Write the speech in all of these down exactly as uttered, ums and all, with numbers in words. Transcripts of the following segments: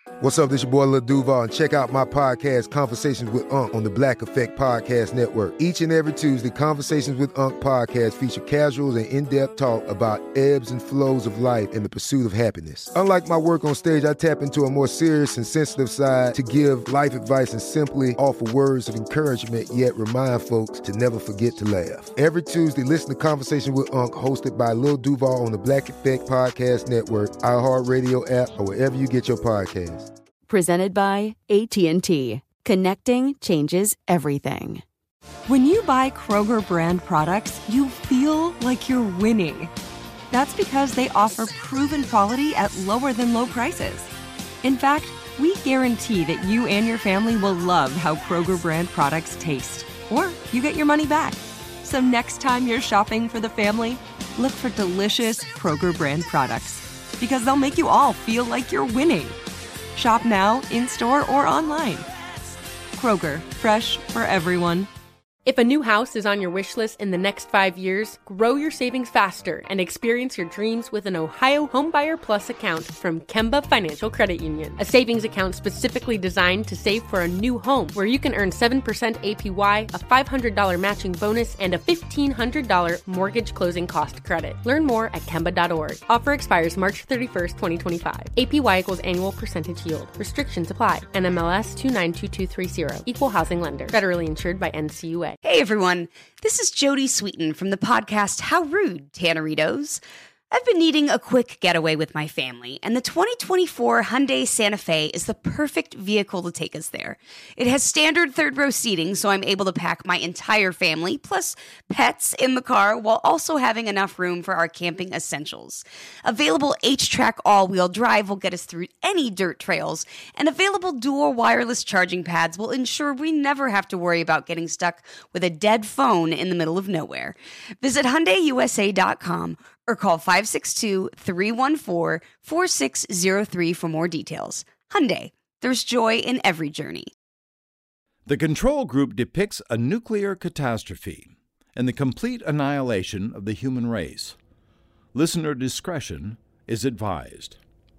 What's up, this your boy Lil Duval, and check out my podcast, Conversations with Unc, on the Black Effect Podcast Network. Each and every Tuesday, Conversations with Unc podcast feature casuals and in-depth talk about ebbs and flows of life and the pursuit of happiness. Unlike my work on stage, I tap into a more serious and sensitive side to give life advice and simply offer words of encouragement, yet remind folks to never forget to laugh. Every Tuesday, listen to Conversations with Unc, hosted by Lil Duval on the Black Effect Podcast Network, iHeartRadio app, or wherever you get your podcasts. Presented by A T and T. Connecting changes everything. When you buy Kroger brand products, you feel like you're winning. That's because they offer proven quality at lower than low prices. In fact, we guarantee that you and your family will love how Kroger brand products taste, or you get your money back. So next time you're shopping for the family, look for delicious Kroger brand products, because they'll make you all feel like you're winning. Shop now, in-store, or online. Kroger, fresh for everyone. If a new house is on your wish list in the next five years, grow your savings faster and experience your dreams with an Ohio Homebuyer Plus account from Kemba Financial Credit Union. A savings account specifically designed to save for a new home, where you can earn seven percent A P Y, a five hundred dollars matching bonus, and a fifteen hundred dollars mortgage closing cost credit. Learn more at Kemba dot org. Offer expires March thirty-first, twenty twenty-five. A P Y equals annual percentage yield. Restrictions apply. N M L S two nine two two three zero. Equal housing lender. Federally insured by N C U A. Hey everyone, this is Jody Sweeten from the podcast How Rude, Tanneritos. I've been needing a quick getaway with my family, and the twenty twenty-four Hyundai Santa Fe is the perfect vehicle to take us there. It has standard third-row seating, so I'm able to pack my entire family, plus pets, in the car, while also having enough room for our camping essentials. Available H-Track all-wheel drive will get us through any dirt trails, and available dual wireless charging pads will ensure we never have to worry about getting stuck with a dead phone in the middle of nowhere. Visit Hyundai U S A dot com or call five six two, three one four, four six zero three for more details. Hyundai, there's joy in every journey. The control group depicts a nuclear catastrophe and the complete annihilation of the human race. Listener discretion is advised.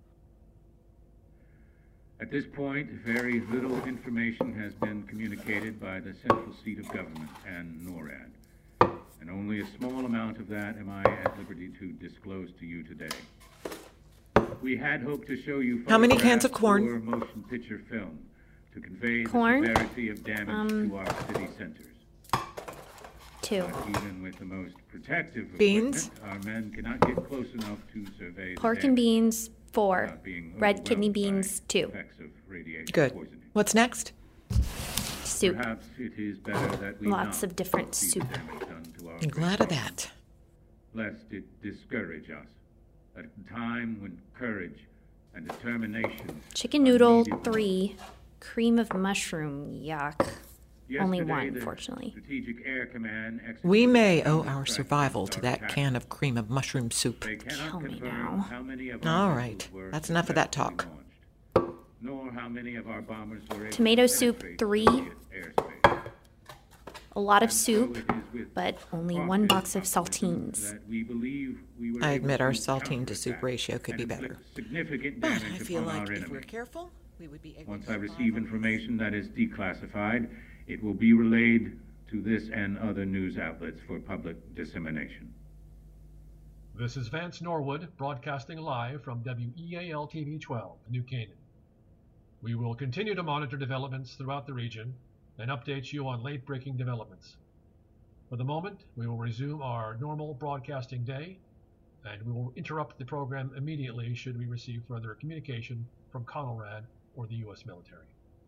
At this point, very little information has been communicated by the central seat of government and NORAD. And only a small amount of that am I at liberty to disclose to you today. We had hoped to show you how many cans of corn? Or motion picture film to convey corn? the severity of damage um, to our city centers. Two. But even with the most protective beans, equipment, our men cannot get close enough to survey pork the and beans. Four. Red kidney beans. Two. Good. Poisoning. What's next? Soup. Perhaps it is better that we Lots of different soup. I'm glad of that. Lest it discourage us at a time when courage and determination. Chicken noodle, three. Cream of mushroom, yuck. Yesterday, only one, unfortunately. Strategic Air Command we may owe our survival to that can of cream of mushroom soup. Kill me now. All right, that's enough of that talk. Nor how many of our bombers were able Tomato to soup, three. airspace. A lot of soup, but only one box of saltines. We we I admit our saltine to soup ratio could be better. But I feel like if enemy. we're careful, we would be able Once to I receive information that is declassified, it will be relayed to this and other news outlets for public dissemination. This is Vance Norwood broadcasting live from W E A L T V twelve, New Canaan. We will continue to monitor developments throughout the region and update you on late-breaking developments. For the moment, we will resume our normal broadcasting day, and we will interrupt the program immediately should we receive further communication from CONELRAD or the U S military.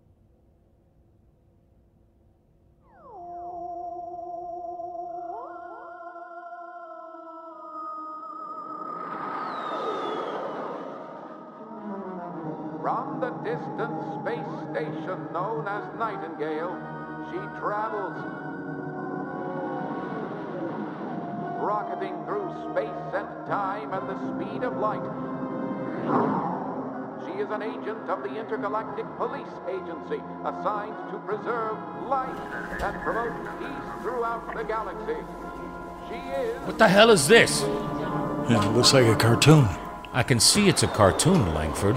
From the distant space station known as Nightingale, she travels, rocketing through space and time at the speed of light. She is an agent of the Intergalactic Police Agency, assigned to preserve life and promote peace throughout the galaxy. She is... What the hell is this? Yeah, it looks like a cartoon. I can see it's a cartoon, Langford.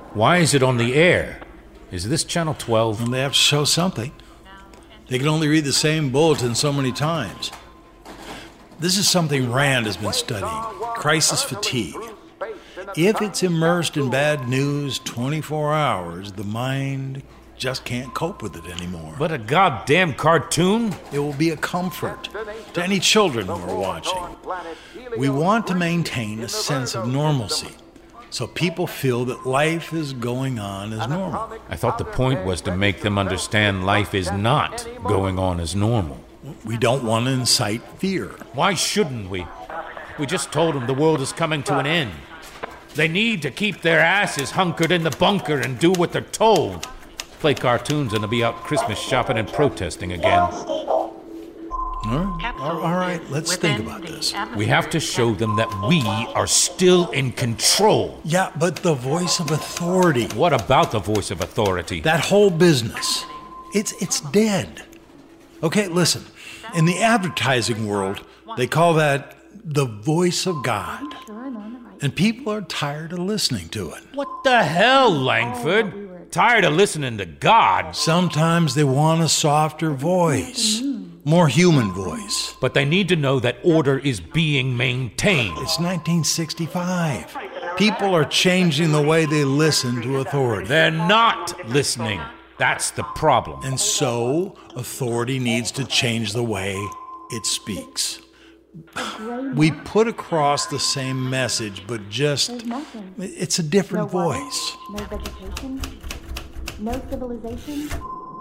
Why is it on the air? Is this Channel twelve? Well, they have to show something. They can only read the same bulletin so many times. This is something Rand has been studying, crisis fatigue. If it's immersed in bad news twenty-four hours, the mind just can't cope with it anymore. But a goddamn cartoon? It will be a comfort to any children who are watching. We want to maintain a sense of normalcy, so people feel that life is going on as normal. I thought the point was to make them understand life is not going on as normal. We don't want to incite fear. Why shouldn't we? We just told them the world is coming to an end. They need to keep their asses hunkered in the bunker and do what they're told. Play cartoons and they'll be out Christmas shopping and protesting again. All right, all right, let's think about this. We have to show them that we are still in control. Yeah, but the voice of authority. What about the voice of authority? That whole business. It's it's dead. Okay, listen. In the advertising world, they call that the voice of God. And people are tired of listening to it. What the hell, Langford? Tired of listening to God? Sometimes they want a softer voice. More human voice. But they need to know that order is being maintained. It's nineteen sixty-five. People are changing the way they listen to authority. They're not listening. That's the problem. And so, authority needs to change the way it speaks. We put across the same message, but just, it's a different no water, voice. No vegetation, no civilization.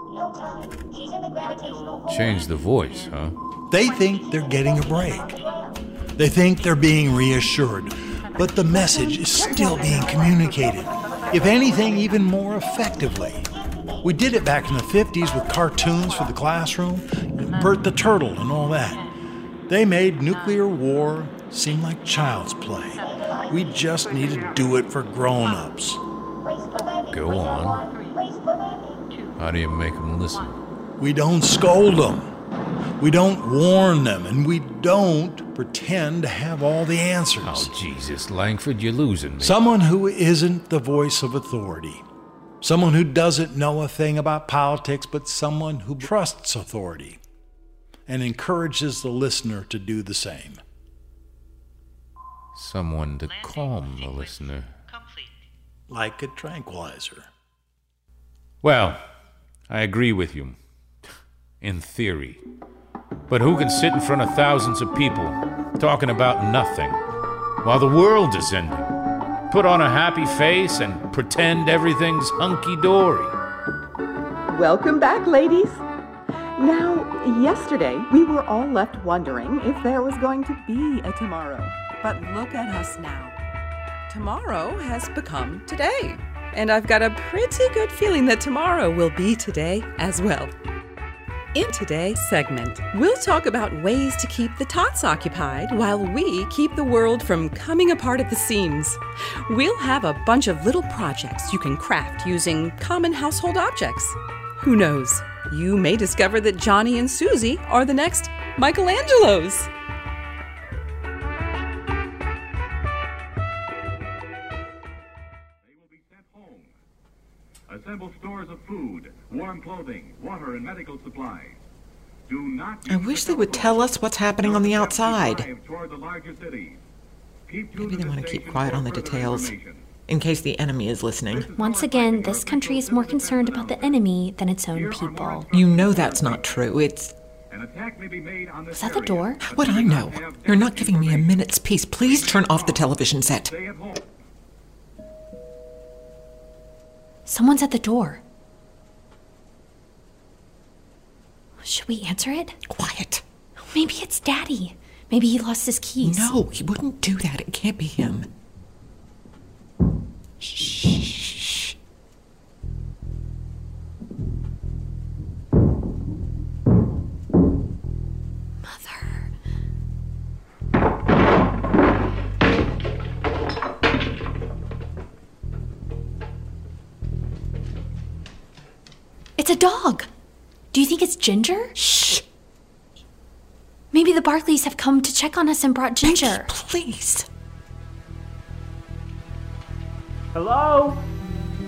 Change the voice, huh? They think they're getting a break. They think they're being reassured, but the message is still being communicated. If anything, even more effectively. We did it back in the fifties with cartoons for the classroom, Bert the Turtle and all that. They made nuclear war seem like child's play. We just need to do it for grown-ups. Go on. How do you make them listen? We don't scold them. We don't warn them, and we don't pretend to have all the answers. Oh, Jesus, Langford, you're losing me. Someone who isn't the voice of authority. Someone who doesn't know a thing about politics, but someone who trusts authority and encourages the listener to do the same. Someone to calm the listener. Like a tranquilizer. Well, I agree with you. In theory. But who can sit in front of thousands of people talking about nothing while the world is ending? Put on a happy face and pretend everything's hunky-dory. Welcome back, ladies. Now, yesterday, we were all left wondering if there was going to be a tomorrow. But look at us now. Tomorrow has become today. And I've got a pretty good feeling that tomorrow will be today as well. In today's segment, we'll talk about ways to keep the tots occupied while we keep the world from coming apart at the seams. We'll have a bunch of little projects you can craft using common household objects. Who knows? You may discover that Johnny and Susie are the next Michelangelos. Assemble stores of food, warm clothing, water, and medical supplies. Do not I wish they would tell us what's happening on the outside. Maybe they want to keep quiet on the details, in case the enemy is listening. Once again, this country is more concerned about the enemy than its own people. You know that's not true. It's... Is that the door? What I know. You're not giving me a minute's peace. Please turn off the television set. Someone's at the door. Should we answer it? Quiet. Maybe it's Daddy. Maybe he lost his keys. No, he wouldn't do that. It can't be him. Shh. Mother. It's a dog. Do you think it's Ginger? Shh. Maybe the Barkleys have come to check on us and brought Ginger. Becky, please. Hello?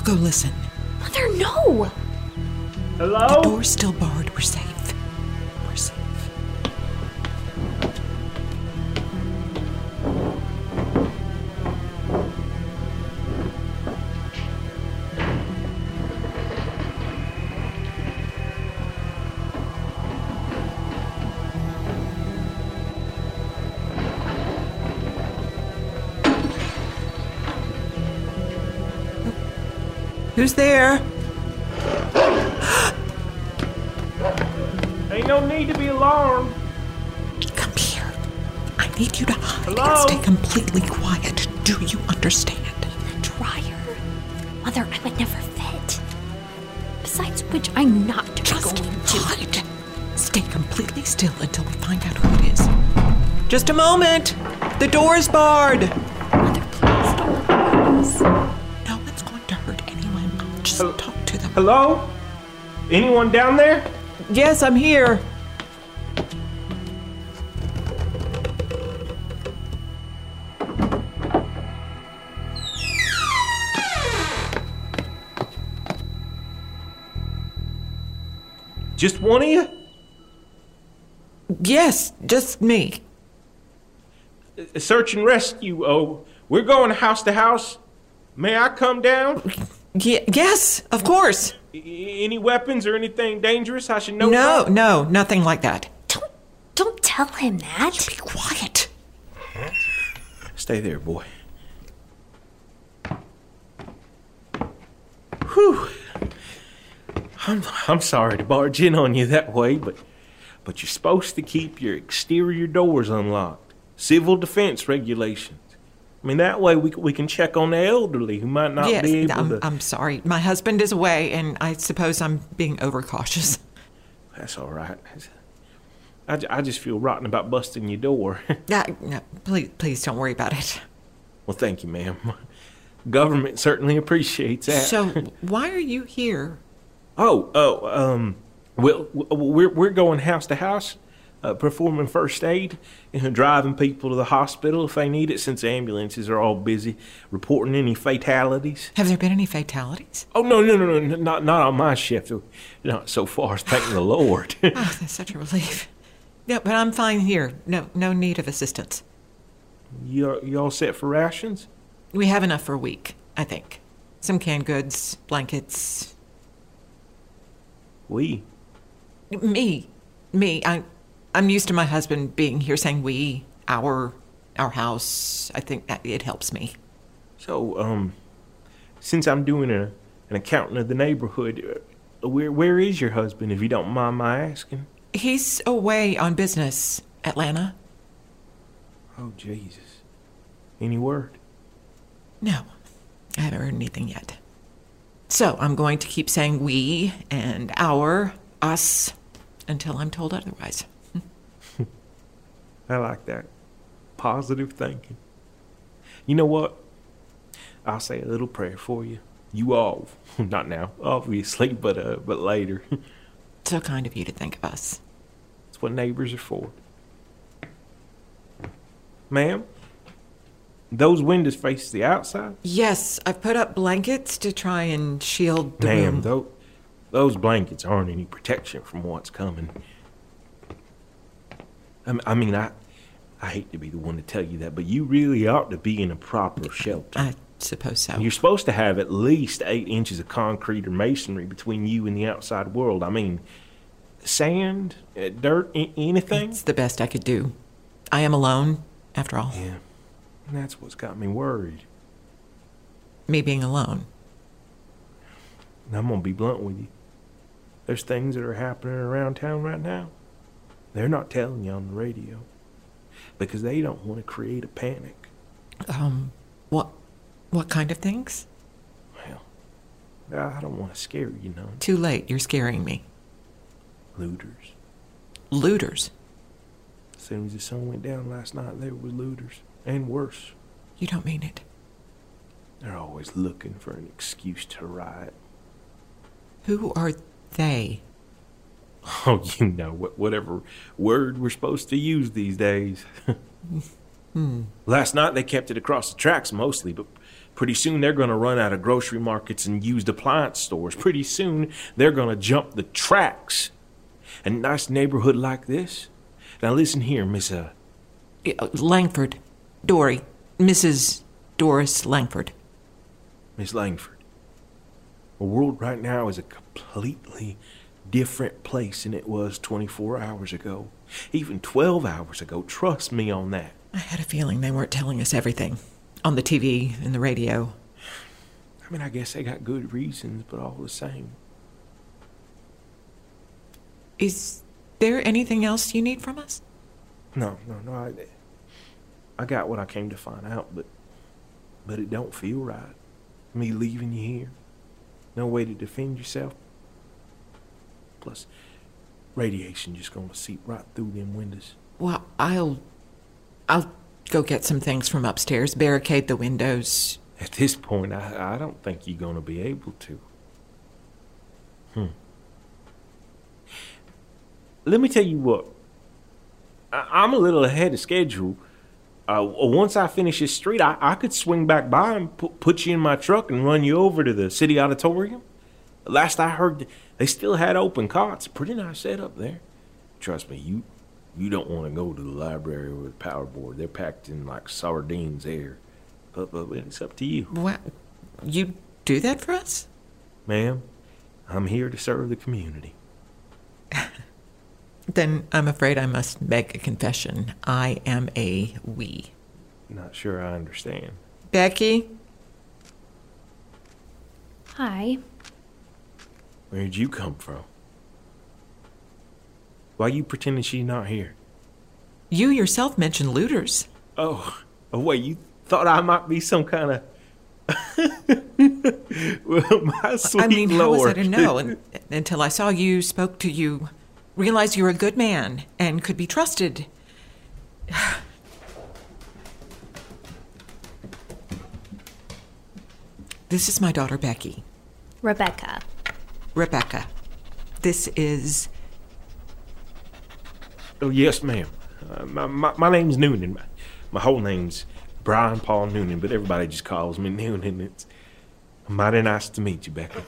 go listen. Mother, no! Hello? The door's still barred. We're safe. We're safe. Who's there? Ain't no need to be alarmed. Come here. I need you to hide Hello? and stay completely quiet. Do you understand? The dryer? Mother, I would never fit. Besides which, I'm not Just going to. hide. Stay completely still until we find out who it is. Just a moment. The door is barred. Mother, please don't hurt us. No one's going to hurt anyone. Just Hello? talk to them. Hello? Anyone down there? Yes, I'm here. Just one of you? Yes, just me. A search and rescue. Oh, we're going house to house. May I come down? Y- yes, of course. I- any weapons or anything dangerous I should know No, about? no, nothing like that. Don't, don't tell him that. Be quiet. Stay there, boy. Whew. I'm, I'm sorry to barge in on you that way, but but you're supposed to keep your exterior doors unlocked. Civil defense regulations. I mean, that way we we can check on the elderly who might not yes, be able I'm, to... I'm sorry. My husband is away, and I suppose I'm being overcautious. That's all right. I, I just feel rotten about busting your door. uh, no, please, please don't worry about it. Well, thank you, ma'am. Government certainly appreciates that. So, why are you here? Oh, oh, um, well, we're we're going house to house, uh, performing first aid, you know, driving people to the hospital if they need it, since the ambulances are all busy, reporting any fatalities. Have there been any fatalities? Oh no, no, no, no, not not on my shift. Not so far, thank the Lord. Oh, that's such a relief. No, but I'm fine here. No, no need of assistance. You you all set for rations? We have enough for a week, I think. Some canned goods, blankets. We? Me. Me. I, I'm used to my husband being here saying we, our, our house. I think that it helps me. So, um, since I'm doing a, an accounting of the neighborhood, uh, where where is your husband, if you don't mind my asking? He's away on business, Atlanta. Oh, Jesus. Any word? No, I haven't heard anything yet. So I'm going to keep saying we and our, us, until I'm told otherwise. I like that. Positive thinking. You know what? I'll say a little prayer for you. You all. Not now, obviously, but uh, but later. So kind of you to think of us. That's what neighbors are for. Ma'am? Those windows face the outside? Yes, I've put up blankets to try and shield the Ma'am, room. those, those blankets aren't any protection from what's coming. I, I mean, I, I hate to be the one to tell you that, but you really ought to be in a proper shelter. I suppose so. You're supposed to have at least eight inches of concrete or masonry between you and the outside world. I mean, sand, uh, dirt, I- anything? It's the best I could do. I am alone, after all. Yeah, and that's what's got me worried. Me being alone. And I'm going to be blunt with you. There's things that are happening around town right now. They're not telling you on the radio because they don't want to create a panic. Um, what, what kind of things? Well, I don't want to scare you, no. Too late, you're scaring me. Looters. Looters? As soon as the sun went down last night, there was looters. And worse. You don't mean it. They're always looking for an excuse to riot. Who are they? Oh, you know, whatever word we're supposed to use these days. hmm. Last night they kept it across the tracks mostly, but Pretty soon they're going to run out of grocery markets and used appliance stores. Pretty soon they're going to jump the tracks. A nice neighborhood like this. Now listen here, Miss uh, Langford. Dory. Missus Doris Langford. Miss Langford. The world right now is a completely different place than it was twenty-four hours ago. Even twelve hours ago. Trust me on that. I had a feeling they weren't telling us everything. On the T V and the radio. I mean, I guess they got good reasons, but all the same. Is there anything else you need from us? No, no, no. I, I got what I came to find out, but but it don't feel right. Me leaving you here. No way to defend yourself. Plus, radiation just gonna seep right through them windows. Well, I'll... I'll go get some things from upstairs, barricade the windows. At this point, I, I don't think you're gonna be able to. Hmm. Let me tell you what. I, I'm a little ahead of schedule. Uh, once I finish this street, I, I could swing back by and pu- put you in my truck and run you over to the city auditorium. Last I heard, they still had open cots. Pretty nice setup there. Trust me, you you don't want to go to the library or the power board. They're packed in like sardines there. But, but it's up to you. What? You do that for us? Ma'am, I'm here to serve the community. Then I'm afraid I must make a confession. I am a we. Not sure I understand. Becky? Hi. Where'd you come from? Why you pretending she's not here? You yourself mentioned looters. Oh, oh wait, you thought I might be some kind of... Well, my sweet I mean, Lord. how was I to know and, until I saw you, spoke to you, realized you're a good man and could be trusted. This is my daughter, Becky. Rebecca. Rebecca. This is... Oh, yes, ma'am. Uh, my, my, my name's Noonan. My, my whole name's Brian Paul Noonan, but everybody just calls me Noonan. It's mighty nice to meet you, Becky.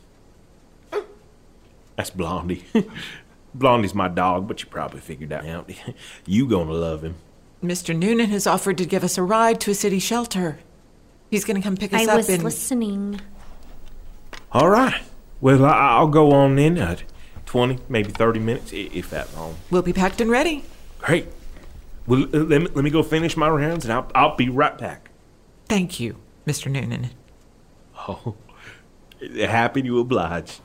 That's Blondie. Blondie's my dog, but you probably figured that out. You gonna love him. Mister Noonan has offered to give us a ride to a city shelter. He's gonna come pick us I up was and... listening. All right. Well, I, I'll go on in at twenty, maybe thirty minutes, if that long. We'll be packed and ready. Great. Well, uh, let me, let me go finish my rounds, and I'll, I'll be right back. Thank you, Mister Noonan. Oh, happy to oblige.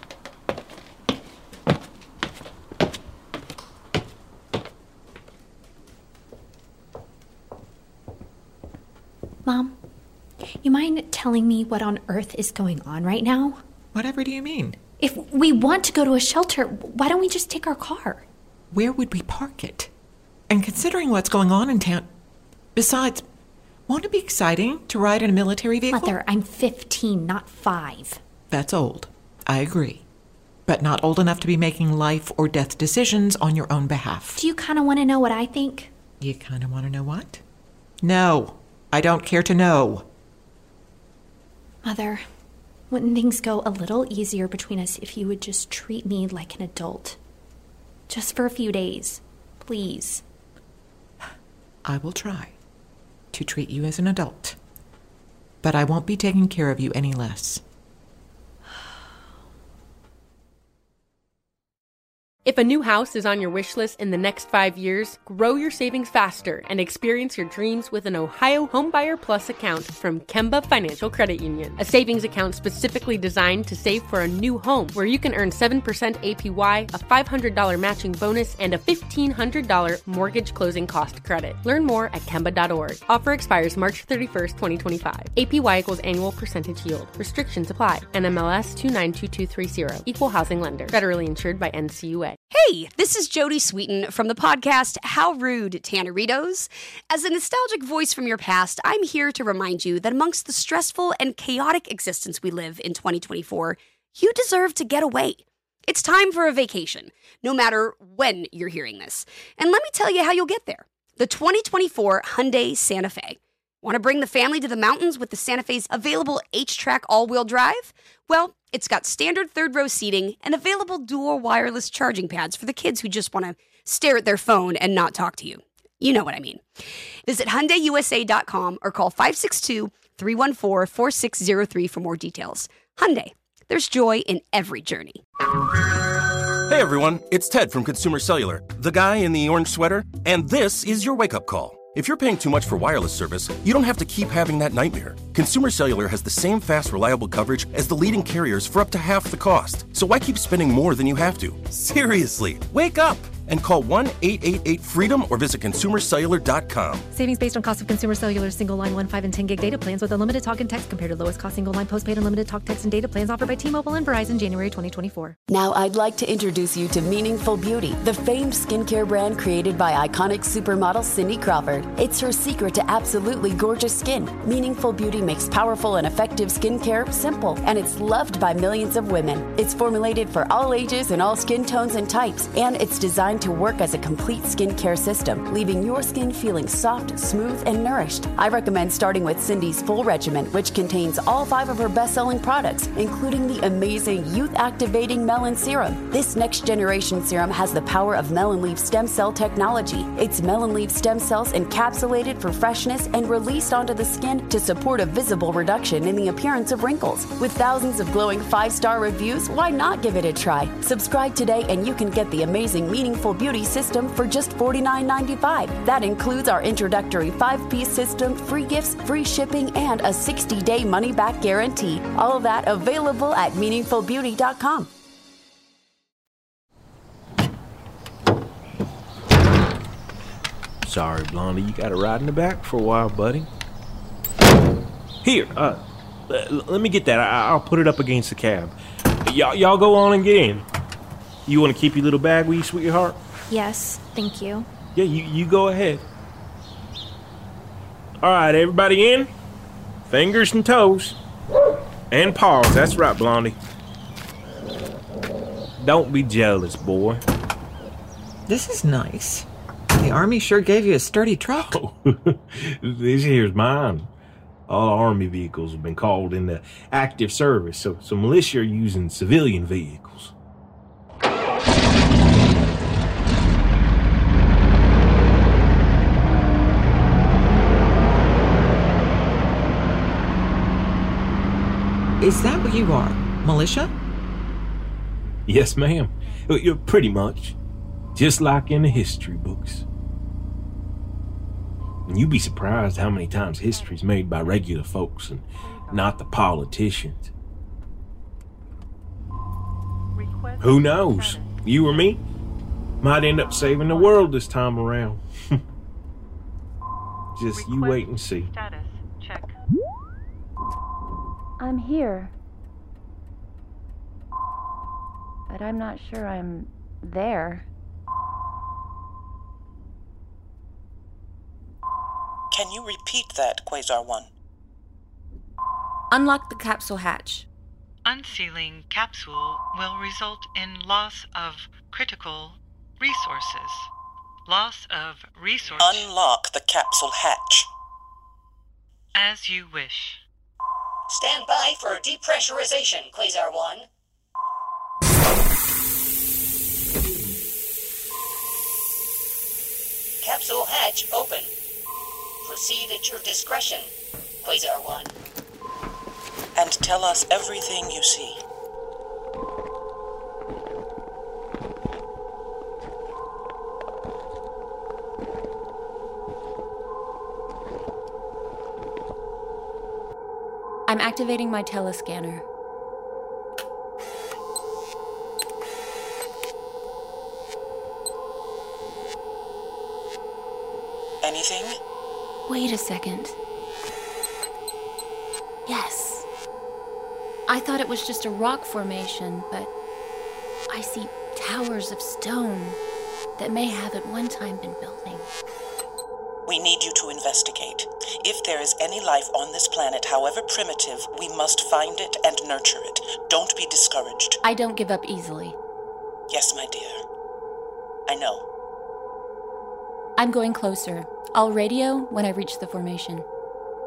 Mom, you mind telling me what on earth is going on right now? Whatever do you mean? If we want to go to a shelter, why don't we just take our car? Where would we park it? And considering what's going on in town... Besides, won't it be exciting to ride in a military vehicle? Mother, I'm fifteen, not five. That's old. I agree. But not old enough to be making life or death decisions on your own behalf. Do you kind of want to know what I think? You kind of want to know what? No. I don't care to know. Mother, wouldn't things go a little easier between us if you would just treat me like an adult? Just for a few days, please. I will try to treat you as an adult, but I won't be taking care of you any less. If a new house is on your wish list in the next five years, grow your savings faster and experience your dreams with an Ohio Homebuyer Plus account from Kemba Financial Credit Union. A savings account specifically designed to save for a new home where you can earn seven percent A P Y, a five hundred dollars matching bonus, and a fifteen hundred dollars mortgage closing cost credit. Learn more at Kemba dot org. Offer expires March thirty-first, twenty twenty-five. A P Y equals annual percentage yield. Restrictions apply. N M L S two nine two two three zero. Equal housing lender. Federally insured by N C U A. Hey, this is Jody Sweeten from the podcast How Rude, Tanneritos. As a nostalgic voice from your past, I'm here to remind you that amongst the stressful and chaotic existence we live in twenty twenty-four, you deserve to get away. It's time for a vacation, no matter when you're hearing this. And let me tell you how you'll get there. The twenty twenty-four Hyundai Santa Fe. Want to bring the family to the mountains with the Santa Fe's available H-Track all-wheel drive? Well, it's got standard third-row seating and available dual wireless charging pads for the kids who just want to stare at their phone and not talk to you. You know what I mean. Visit Hyundai U S A dot com or call five six two, three one four, four six zero three for more details. Hyundai, there's joy in every journey. Hey everyone, it's Ted from Consumer Cellular, the guy in the orange sweater, and this is your wake-up call. If you're paying too much for wireless service, you don't have to keep having that nightmare. Consumer Cellular has the same fast, reliable coverage as the leading carriers for up to half the cost. So why keep spending more than you have to? Seriously, wake up and call one eight eight eight freedom or visit consumer cellular dot com. Savings based on cost of Consumer Cellular single line one, five, and ten gig data plans with unlimited talk and text compared to lowest cost single line postpaid unlimited talk, text, and data plans offered by T-Mobile and Verizon January twenty twenty-four. Now I'd like to introduce you to Meaningful Beauty, the famed skincare brand created by iconic supermodel Cindy Crawford. It's her secret to absolutely gorgeous skin. Meaningful Beauty makes powerful and effective skincare simple, and it's loved by millions of women. It's formulated for all ages and all skin tones and types, and it's designed to work as a complete skincare system, leaving your skin feeling soft, smooth, and nourished. I recommend starting with Cindy's full regimen, which contains all five of her best-selling products, including the amazing youth-activating Melon Serum. This next-generation serum has the power of Melon Leaf stem cell technology. It's Melon Leaf stem cells encapsulated for freshness and released onto the skin to support a visible reduction in the appearance of wrinkles. With thousands of glowing five-star reviews, why not give it a try? Subscribe today and you can get the amazing Meaningful Beauty system for just forty-nine ninety-five. That includes our introductory five-piece system, free gifts, free shipping, and a sixty-day money-back guarantee. All of that available at meaningful beauty dot com. Sorry, Blondie, you got a ride in the back for a while, buddy. Here, uh, l- let me get that. I- I'll put it up against the cab. Y- y'all go on and get in. You want to keep your little bag with you, sweetheart? Yes, thank you. Yeah, you, you go ahead. All right, everybody in? Fingers and toes. And paws, that's right, Blondie. Don't be jealous, boy. This is nice. The Army sure gave you a sturdy truck. Oh, this here's mine. All Army vehicles have been called into active service, so, so militia are using civilian vehicles. Is that what you are? Militia? Yes, ma'am. You're pretty much. Just like in the history books. And you'd be surprised how many times history's made by regular folks and not the politicians. Who knows? You or me might end up saving the world this time around. Just you wait and see. I'm here. But I'm not sure I'm there. Can you repeat that, Quasar one? Unlock the capsule hatch. Unsealing capsule will result in loss of critical resources. Loss of resources. Unlock the capsule hatch. As you wish. Stand by for depressurization, Quasar one. Capsule hatch open. Proceed at your discretion, Quasar one. And tell us everything you see. I'm activating my telescanner. Anything? Wait a second. Yes. I thought it was just a rock formation, but I see towers of stone that may have at one time been building. We need you to investigate. If there is any life on this planet, however primitive, we must find it and nurture it. Don't be discouraged. I don't give up easily. Yes, my dear. I know. I'm going closer. I'll radio when I reach the formation.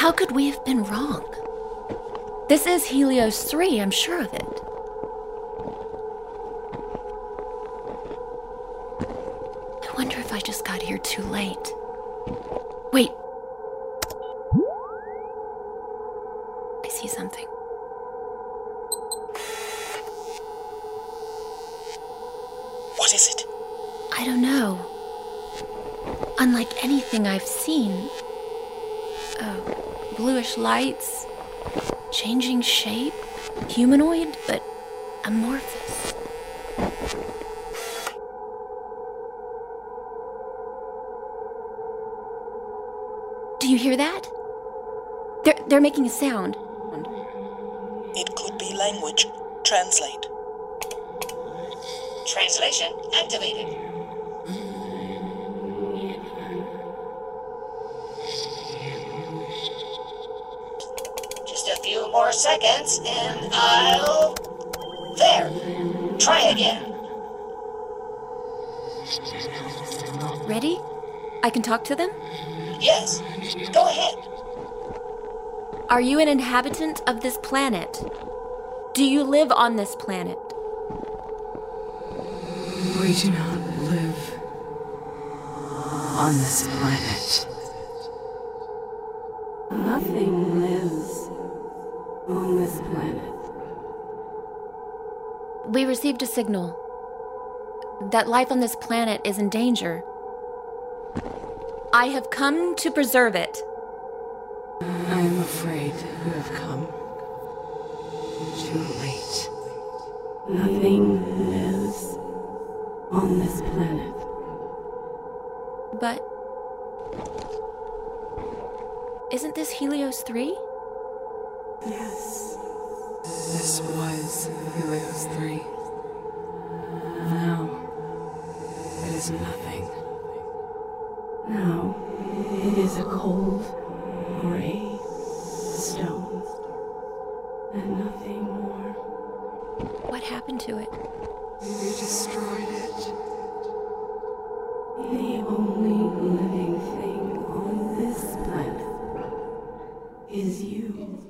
How could we have been wrong? This is Helios three, I'm sure of it. I wonder if I just got here too late. Wait. I see something. What is it? I don't know. Unlike anything I've seen. Oh, bluish lights, changing shape, humanoid, but amorphous. Do you hear that? They're, they're making a sound. It could be language. Translate. Translation activated. Just a few more seconds and I'll... There. Try again. Ready? I can talk to them? Yes. Go ahead. Are you an inhabitant of this planet? Do you live on this planet? We do not live on this planet. Nothing lives on this planet. We received a signal that life on this planet is in danger. I have come to preserve it. I am afraid you have come too late. Nothing lives on this planet. But isn't this Helios three? Yes. This was Helios three. Now it is nothing. Now it is a cold, gray stone, and nothing more. What happened to it? We destroyed it. The only living thing on this planet is you.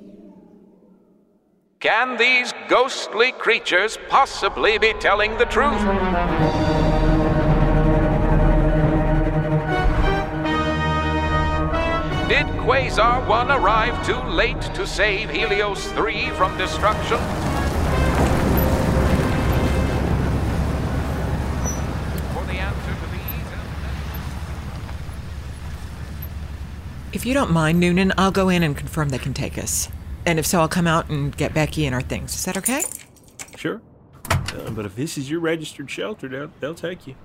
Can these ghostly creatures possibly be telling the truth? Did Quasar one arrive too late to save Helios three from destruction? For the answer to these... If you don't mind, Noonan, I'll go in and confirm they can take us. And if so, I'll come out and get Becky and our things. Is that okay? Sure. Uh, but if this is your registered shelter, they'll, they'll take you.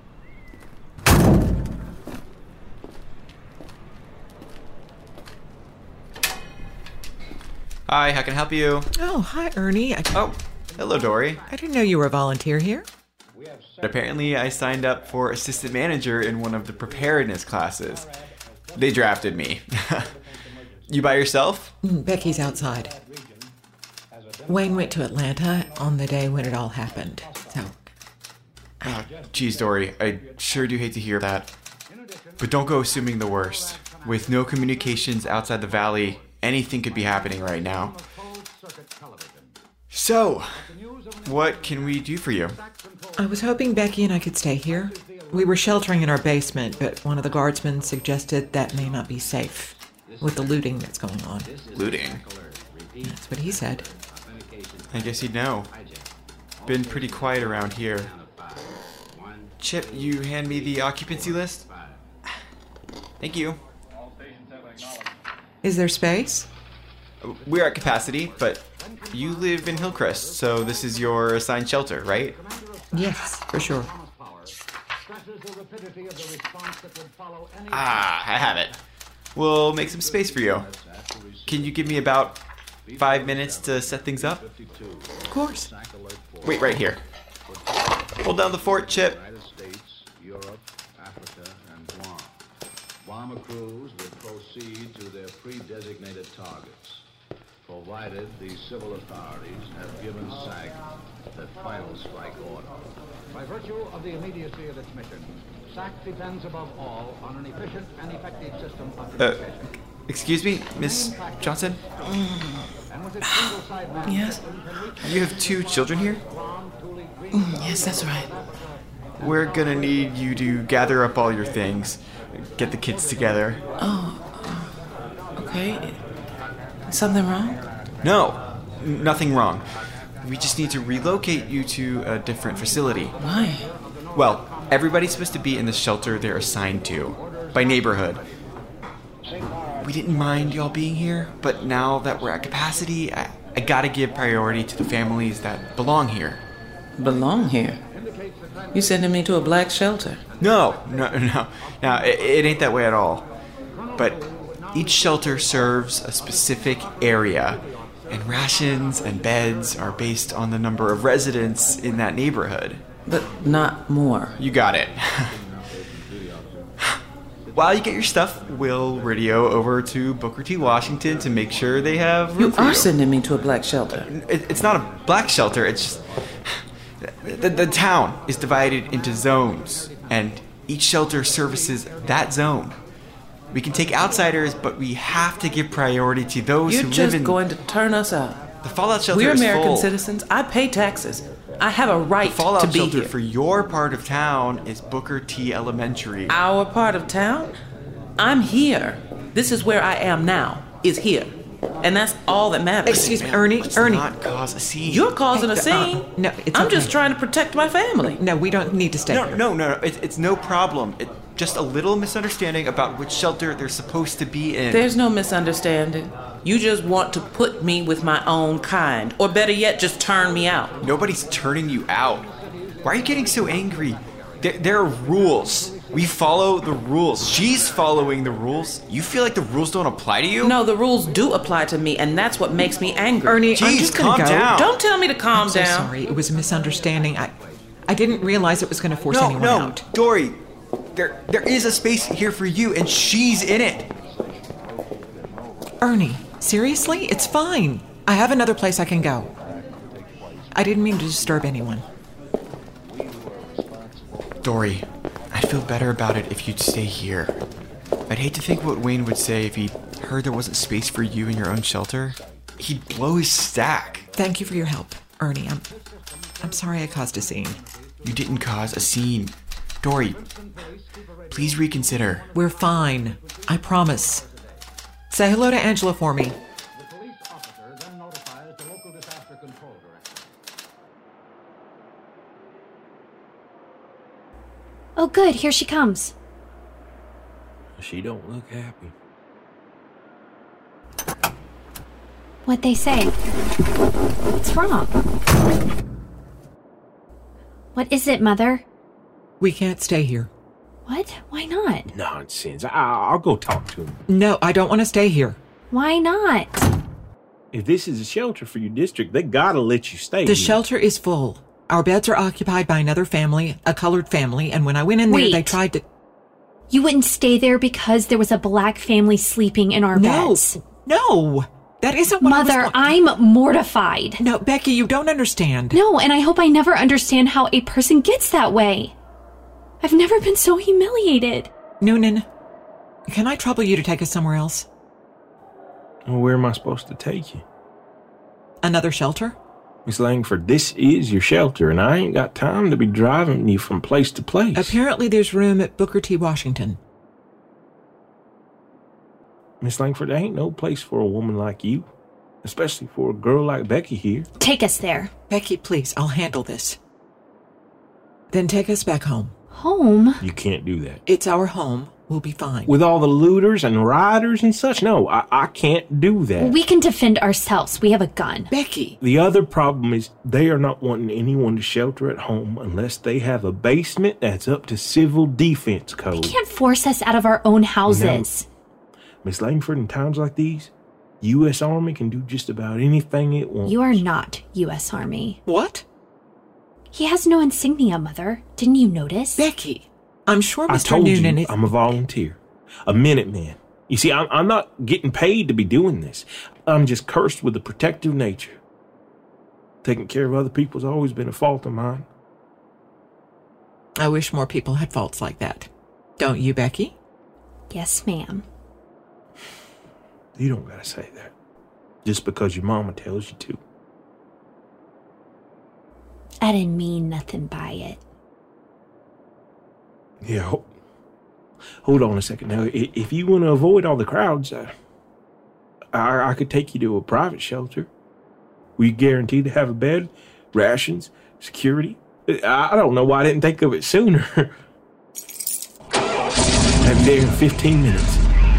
Hi, how can I help you? Oh, hi, Ernie. I... Oh, hello, Dory. I didn't know you were a volunteer here. Apparently, I signed up for assistant manager in one of the preparedness classes. They drafted me. You by yourself? Mm, Becky's outside. Wayne went to Atlanta on the day when it all happened, so... Oh, geez, Dory, I sure do hate to hear that. But don't go assuming the worst. With no communications outside the valley, anything could be happening right now. So, what can we do for you? I was hoping Becky and I could stay here. We were sheltering in our basement, but one of the guardsmen suggested that may not be safe with the looting that's going on. Looting? That's what he said. I guess he'd know. Been pretty quiet around here. Chip, you hand me the occupancy list? Thank you. Is there space? We're at capacity, but you live in Hillcrest, so this is your assigned shelter, right? Yes, for sure. Ah, I have it. We'll make some space for you. Can you give me about five minutes to set things up? Of course. Wait, right here. Hold down the fort, Chip. Europe, Africa, and Guam. Bomber crews will proceed to their pre-designated targets, provided the civil authorities have given SAC the final strike order. By virtue of the immediacy of its mission, SAC depends above all on an efficient and effective system of Uh, Excuse me, Miss Johnson? Yes? You have two children here? Yes, that's right. We're gonna need you to gather up all your things, get the kids together. Oh, okay. Something wrong? No, nothing wrong. We just need to relocate you to a different facility. Why? Well, everybody's supposed to be in the shelter they're assigned to, by neighborhood. We didn't mind y'all being here, but now that we're at capacity, I, I gotta give priority to the families that belong here. Belong here? You sending me to a black shelter? No, no, no. No, it, it ain't that way at all. But each shelter serves a specific area, and rations and beds are based on the number of residents in that neighborhood. But not more. You got it. While you get your stuff, we'll radio over to Booker T. Washington to make sure they have room You for are you. sending me to a black shelter. It, it's not a black shelter, it's just... The, the town is divided into zones, and each shelter services that zone. We can take outsiders, but we have to give priority to those You're who just live in... going to turn us out. The Fallout shelter We're is American full. citizens. I pay taxes. I have a right The Fallout to be shelter here. for your part of town is Booker T. Elementary. Our part of town? I'm here. This is where I am now, is here. And that's all that matters. Excuse me, Ernie, Let's Ernie. not cause a scene. You're causing a Hey, scene. uh, no, it's I'm okay. just trying to protect my family. No, we don't need to stay No, here. no, no, no. It, it's no problem. It, just a little misunderstanding about which shelter they're supposed to be in. There's no misunderstanding. You just want to put me with my own kind. Or better yet, just turn me out. Nobody's turning you out. Why are you getting so angry? There, there are rules. We follow the rules. She's following the rules. You feel like the rules don't apply to you? No, the rules do apply to me, and that's what makes me angry. Ernie, I'm Jeez, just gonna calm go. down. Don't tell me to calm I'm so down. sorry. It was a misunderstanding. I, I didn't realize it was going to force No, anyone no, out. Dory. There, there is a space here for you, and she's in it. Ernie, seriously? It's fine. I have another place I can go. I didn't mean to disturb anyone. Dory, I'd feel better about it if you'd stay here. I'd hate to think what Wayne would say if he heard there wasn't space for you in your own shelter. He'd blow his stack. Thank you for your help, Ernie. I'm, I'm sorry I caused a scene. You didn't cause a scene. Dory, please reconsider. We're fine. I promise. Say hello to Angela for me. Oh, good. Here she comes. She don't look happy. What'd they say? What's wrong? What is it, Mother? We can't stay here. What? Why not? Nonsense. I- I'll go talk to him. No, I don't want to stay here. Why not? If this is a shelter for your district, they gotta let you stay The here. shelter is full. Our beds are occupied by another family, a colored family, and when I went in there, Wait. they tried to... You wouldn't stay there because there was a black family sleeping in our No, beds? no. That isn't what Mother, I was... I'm mortified. No, Becky, you don't understand. No, and I hope I never understand how a person gets that way. I've never been so humiliated. Noonan, can I trouble you to take us somewhere else? Well, where am I supposed to take you? Another shelter? Miss Langford, this is your shelter, and I ain't got time to be driving you from place to place. Apparently there's room at Booker T. Washington. Miss Langford, there ain't no place for a woman like you, especially for a girl like Becky here. Take us there. Becky, please, I'll handle this. Then take us back home. Home? You can't do that. It's our home. We'll be fine. With all the looters and rioters and such, no, I, I can't do that. We can defend ourselves. We have a gun. Becky! The other problem is they are not wanting anyone to shelter at home unless they have a basement that's up to civil defense code. They can't force us out of our own houses. No. Miss Langford, in times like these, U S Army can do just about anything it wants. You are not U S Army. What? He has no insignia, Mother. Didn't you notice? Becky! I'm sure I Mister told Noonan you, is... I'm a volunteer. A Minuteman. You see, I'm, I'm not getting paid to be doing this. I'm just cursed with a protective nature. Taking care of other people's always been a fault of mine. I wish more people had faults like that. Don't you, Becky? Yes, ma'am. You don't gotta say that. Just because your mama tells you to. I didn't mean nothing by it. Yeah, ho- hold on a second. Now, i- if you want to avoid all the crowds, uh, I-, I could take you to a private shelter. We guaranteed to have a bed, rations, security. I, I don't know why I didn't think of it sooner. I'm there in fifteen minutes.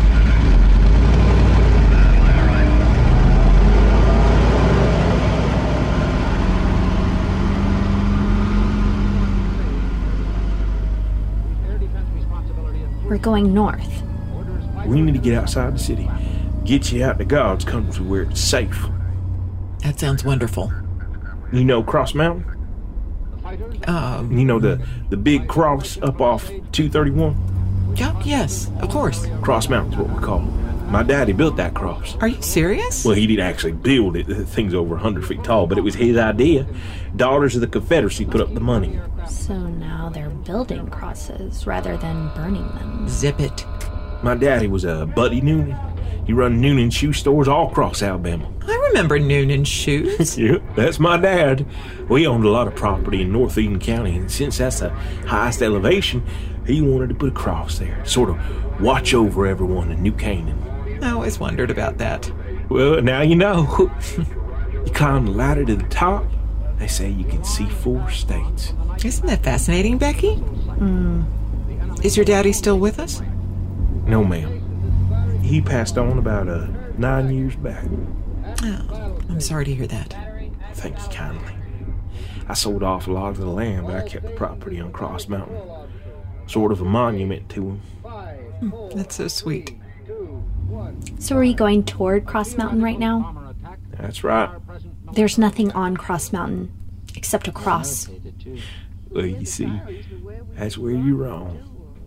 We're going north. We need to get outside the city. Get you out to God's country where it's safe. That sounds wonderful. You know Cross Mountain? Um, You know the, the big cross up off two thirty-one? Yeah, yes, of course. Cross Mountain's what we call it. My daddy built that cross. Are you serious? Well, he didn't actually build it. The thing's over one hundred feet tall, but it was his idea. Daughters of the Confederacy put up the money. So now they're building crosses rather than burning them. Zip it. My daddy was a Buddy Noonan. He run Noonan shoe stores all across Alabama. I remember Noonan shoes. Yeah, that's my dad. We owned a lot of property in North Eden County, and since that's the highest elevation, he wanted to put a cross there, sort of watch over everyone in New Canaan. I always wondered about that. Well, now you know. You climb the ladder to the top, they say you can see four states. Isn't that fascinating, Becky? Hmm. Is your daddy still with us? No, ma'am. He passed on about uh, nine years back. Oh, I'm sorry to hear that. Thank you kindly. I sold off a lot of the land, but I kept the property on Cross Mountain. Sort of a monument to him. Hmm, that's so sweet. So are you going toward Cross Mountain right now? That's right. There's nothing on Cross Mountain except a cross. Well, you see, that's where you're wrong.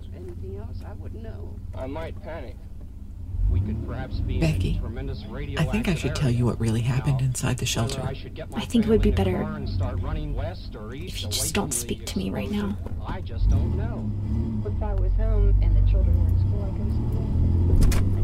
I might panic. We could perhaps be Becky, in tremendous I think I should tell you what really happened inside the shelter. I think it would be better if you just don't speak to me right now. I just don't know. If I was home and the children were in school, I go to school.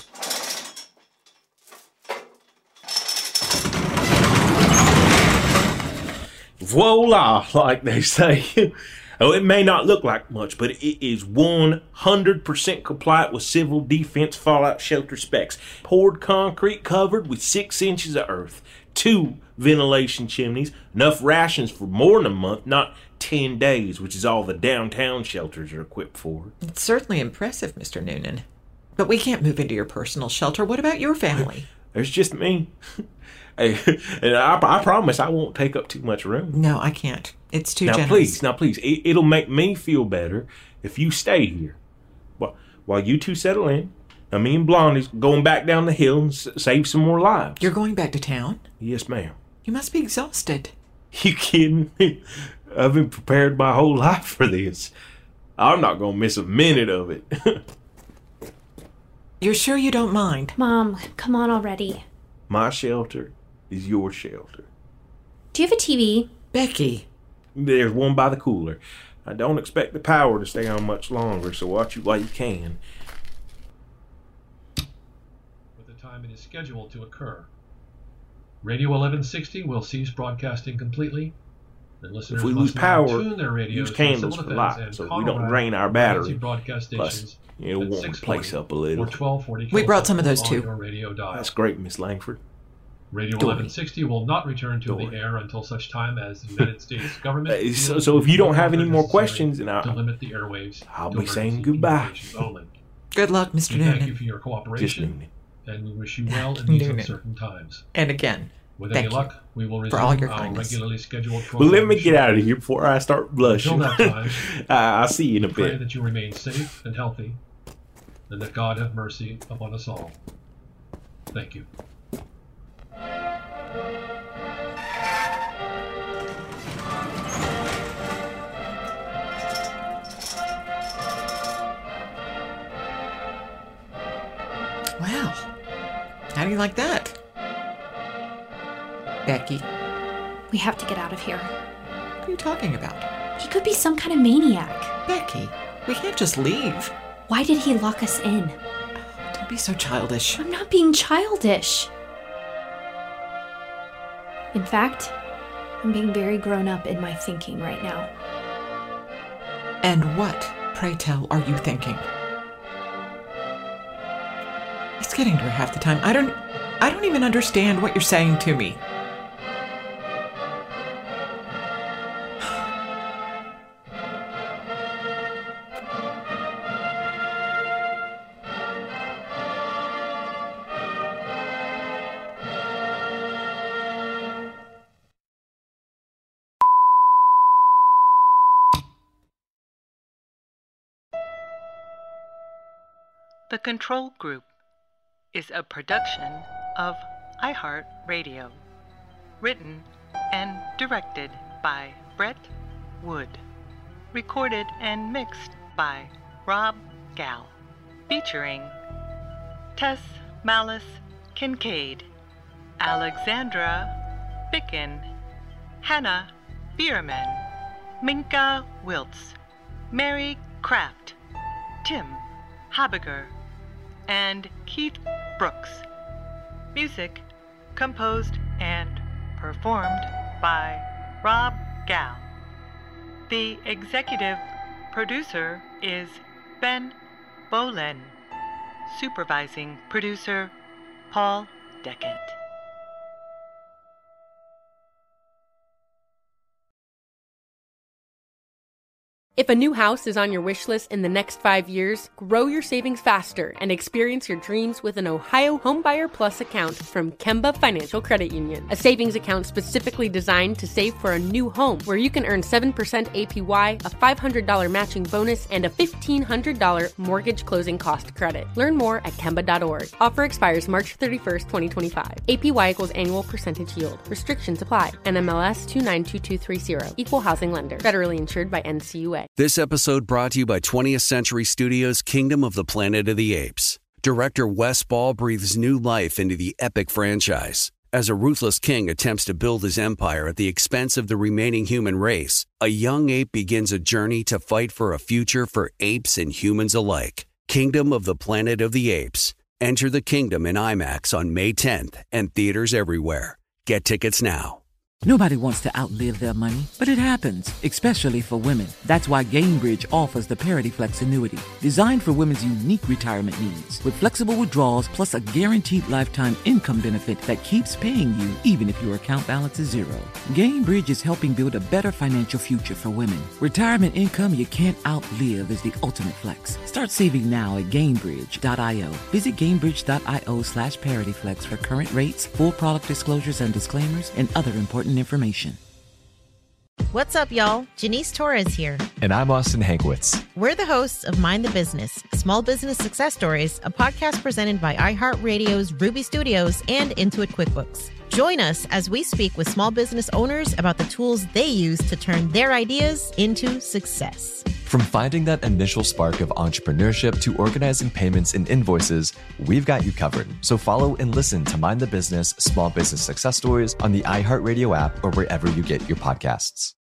Voila, like they say. Oh, it may not look like much, but it is one hundred percent compliant with civil defense fallout shelter specs. Poured concrete covered with six inches of earth. Two ventilation chimneys. Enough rations for more than a month, not ten days, which is all the downtown shelters are equipped for. It's certainly impressive, Mister Noonan. But we can't move into your personal shelter. What about your family? There's just me. Hey, and I, I promise I won't take up too much room. No, I can't. It's too now, generous. please, now please, it, it'll make me feel better if you stay here. While, while you two settle in, now me and Blondie's going back down the hill and s- save some more lives. You're going back to town? Yes, ma'am. You must be exhausted. You kidding me? I've been prepared my whole life for this. I'm not going to miss a minute of it. You're sure you don't mind? Mom, come on already. My shelter is your shelter. Do you have a T V? Becky. There's one by the cooler. I don't expect the power to stay on much longer, so watch it while you can. With the time it is scheduled to occur. Radio eleven sixty will cease broadcasting completely. And listeners If we must lose now power, tune their radios use to candles civil for defense light and so we Colorado don't drain our emergency battery. broadcast Plus, stations it'll at warm the place up a little. or twelve forty We brought some of those on too. your radio dial. That's great, Miss Langford. Radio Dory. eleven sixty will not return to Dory. the air until such time as the United States government. Uh, so, feels so if you it don't no have any longer more necessary questions, then to I'll, limit the airwaves I'll to be saying emergency goodbye. communications only. Good luck, Mister We thank Noonan. you for your Just cooperation, Noonan. and we wish you well in these Noonan. uncertain times. And again, With thank any you luck, we will for resume all your our kindness. regularly scheduled Well, let program me get shortly. out of here before I start blushing. Until that time, uh, I'll see you in a Pray bit. that you remain safe and healthy, and that God have mercy upon us all. Thank you. Wow. How do you like that? Becky, We have to get out of here. what are you talking about? He could be some kind of maniac. Becky, we can't just leave. Why did he lock us in? Don't Don't be so childish. I'm not being childish. In fact, I'm being very grown up in my thinking right now. And what, pray tell, are you thinking? It's getting to her half the time. I don't I don't even understand what you're saying to me. The Control Group is a production of iHeartRadio, written and directed by Brett Wood, recorded and mixed by Rob Gal, featuring Tess Malice Kincaid, Alexandra Bicken, Hannah Bierman, Minka Wiltz, Mary Kraft, Tim Habiger, and Keith Brooks. Music composed and performed by Rob Gal. The executive producer is Ben Bolin. Supervising producer Paul Decant. If a new house is on your wish list in the next five years, grow your savings faster and experience your dreams with an Ohio Homebuyer Plus account from Kemba Financial Credit Union. A savings account specifically designed to save for a new home, where you can earn seven percent A P Y, a five hundred dollars matching bonus, and a fifteen hundred dollars mortgage closing cost credit. Learn more at Kemba dot org. Offer expires March thirty-first, twenty twenty-five. A P Y equals annual percentage yield. Restrictions apply. N M L S two nine two two three zero. Equal housing lender. Federally insured by N C U A. This episode brought to you by twentieth Century Studios' Kingdom of the Planet of the Apes. Director Wes Ball breathes new life into the epic franchise. As a ruthless king attempts to build his empire at the expense of the remaining human race, a young ape begins a journey to fight for a future for apes and humans alike. Kingdom of the Planet of the Apes. Enter the kingdom in IMAX on May tenth and theaters everywhere. Get tickets now. Nobody wants to outlive their money, but it happens, especially for women. That's why Gainbridge offers the Parity Flex annuity, designed for women's unique retirement needs. With flexible withdrawals plus a guaranteed lifetime income benefit that keeps paying you even if your account balance is zero. Gainbridge is helping build a better financial future for women. Retirement income you can't outlive is the ultimate flex. Start saving now at Gainbridge dot io. Visit Gainbridge dot io slash ParityFlex for current rates, full product disclosures and disclaimers, and other important information. What's up, y'all? Janice Torres here. And I'm Austin Hankwitz. We're the hosts of Mind the Business, Small Business Success Stories, a podcast presented by iHeartRadio's Ruby Studios and Intuit QuickBooks. Join us as we speak with small business owners about the tools they use to turn their ideas into success. From finding that initial spark of entrepreneurship to organizing payments and invoices, we've got you covered. So follow and listen to Mind the Business Small Business Success Stories on the iHeartRadio app or wherever you get your podcasts.